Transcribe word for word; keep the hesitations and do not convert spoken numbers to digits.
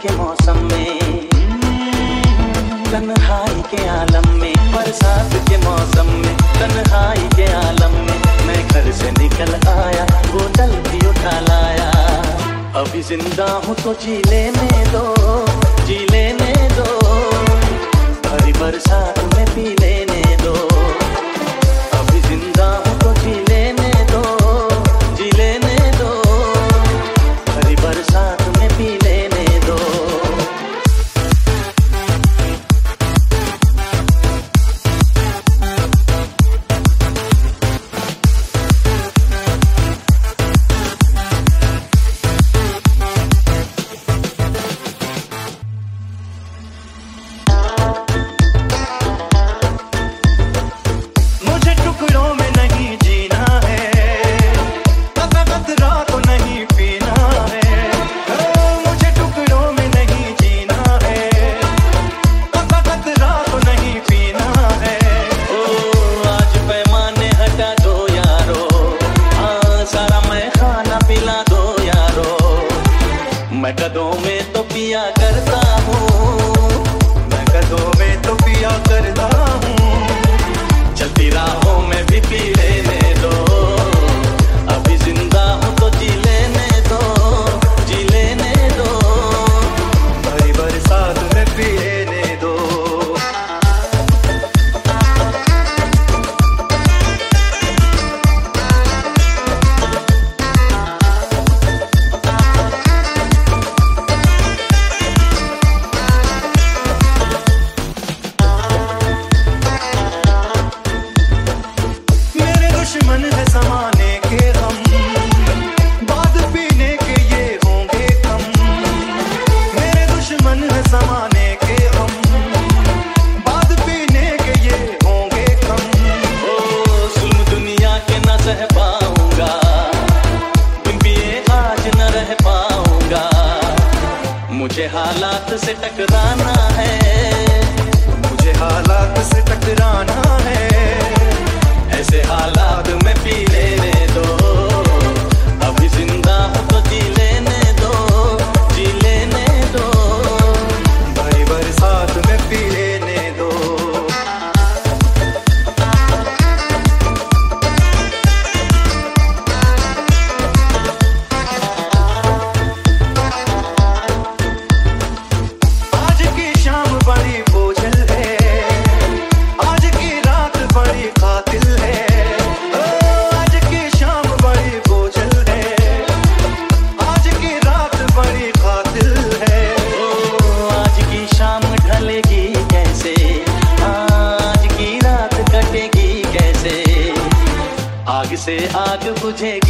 के मौसम में, तन्हाई के आलम में, बरसात के मौसम में, तन्हाई के आलम में, मैं घर से निकल आया, बोतल भी उठा लाया। अभी जिंदा हूँ तो जी लेने दो, जी लेने दो, भरी बरसात में पी लेने दो। अभी जिंदा हूँ तो जी लेने दो, जी लेने दो, भरी बरसात में पी लेने दो। मैं कदों में तो पिया करता हूँ, मैं कदों में तो पिया करता हूँ, चलती राहों में भी पी लेने दो। अभी जिंदा हूँ तो जी लेने दो, जी लेने दो, भरी बरसात में पी लेने दो। दुश्मन है ज़माने के हम, बाद पीने के ये होंगे कम। मेरे दुश्मन है ज़माने के हम, बाद पीने के ये होंगे कम। ओ जुल्म दुनिया के न सह पाऊंगा, बिन पिए आज न रह पाऊंगा। मुझे हालात से टकराना है, मुझे हालात से टकराना है। ऐसे हालात में पी लेने दो। अभी जिंदा हूँ तो जी लेने दो, जी लेने दो, भरी बरसात में पी लेने दो। आज की शाम बड़ी बोझल है, आज की रात बड़ी कातिल है। आज की शाम बड़ी बोझल है, आज की रात बड़ी कातिल है। ओ आज की शाम ढलेगी कैसे, आज की रात कटेगी कैसे। आग से आग बुझेगी